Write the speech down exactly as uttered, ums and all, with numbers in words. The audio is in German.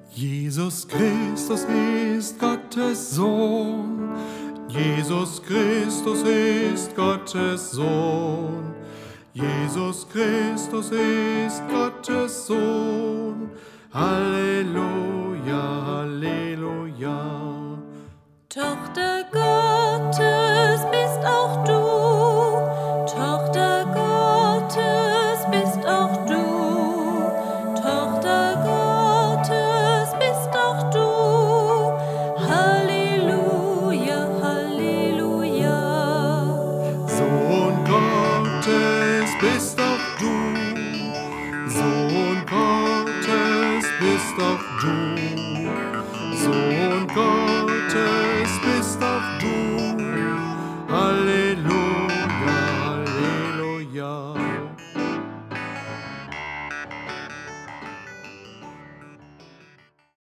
Jesus Christus ist Gottes Sohn. Jesus Christus ist Gottes Sohn. Jesus Christus ist Gottes Sohn. Halleluja, Halleluja. Tochter Gottes bist auch du, Tochter Gottes bist auch du, Tochter Gottes bist auch du. Halleluja, Halleluja. Sohn Gottes bist auch du, Sohn Gottes bist auch du.